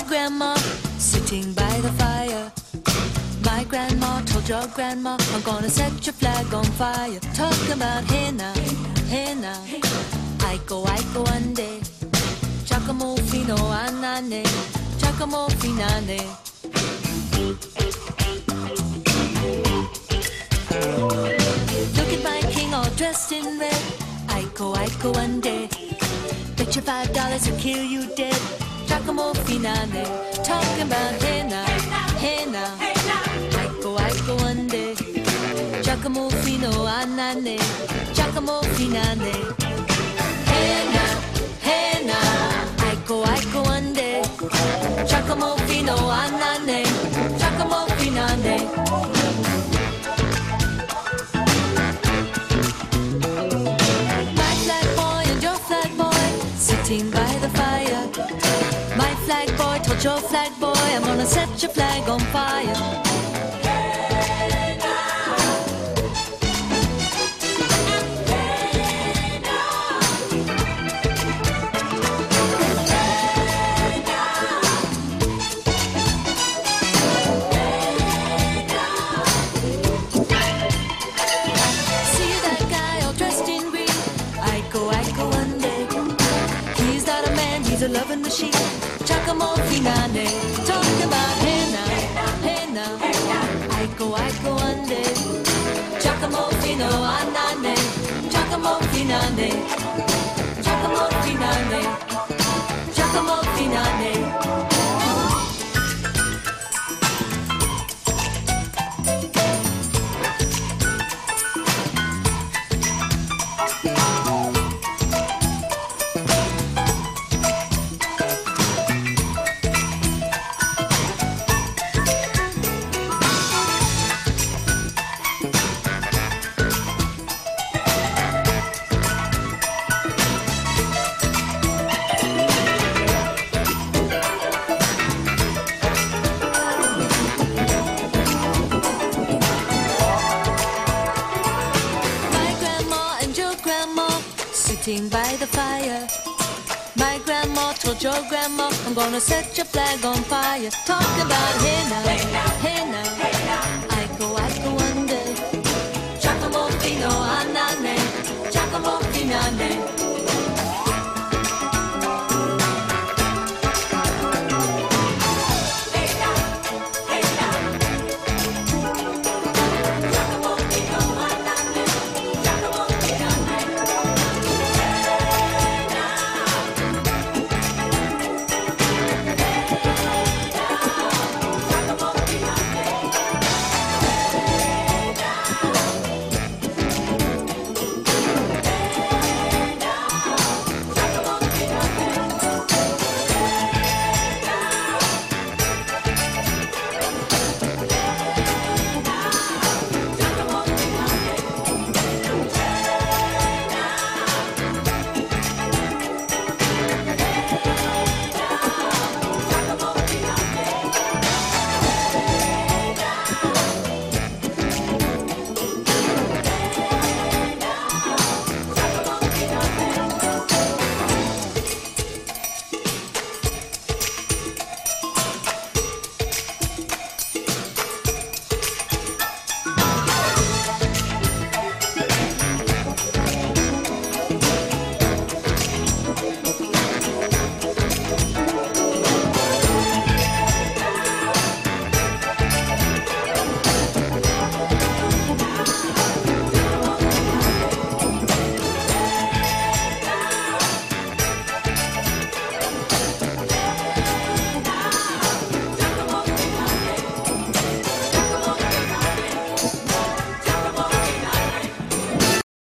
grandma sitting by the fire. My grandma told your grandma, I'm gonna set your flag on fire. Talk about hey now, hey now. Aiko, aiko ande. Giacomo fino anane, Giacomo finane. Look at my king all dressed in red. Aiko, aiko ande. Bet you $5 he'll kill you dead. Giacomo finane. Talking about hey now, hey now. Aiko, aiko ande. Giacomo fino anane, Giacomo finane. Hey now, hey now. Aiko, aiko ande. Giacomo fino anane, Giacomo finane. My flag boy and your flag boy sitting by the fire. My flag boy told your flag boy, I'm gonna set your flag on fire. Hey now. Hey now. Hey now. Hey now. See that guy all dressed in green? Aiko, aiko ande. He's not a man, he's a loving machine. Giacomo finane. Talking about hey now, hey now. Aiko, aiko ande. Giacomo fino anane, Giacomo finane. Giacomo finane. Giacomo finane. Sitting by the fire. My grandma told your grandma, I'm gonna set your flag on fire. Talk about hey now, hey now. Aiko, aiko ande. Giacomo fino anane, Giacomo finane.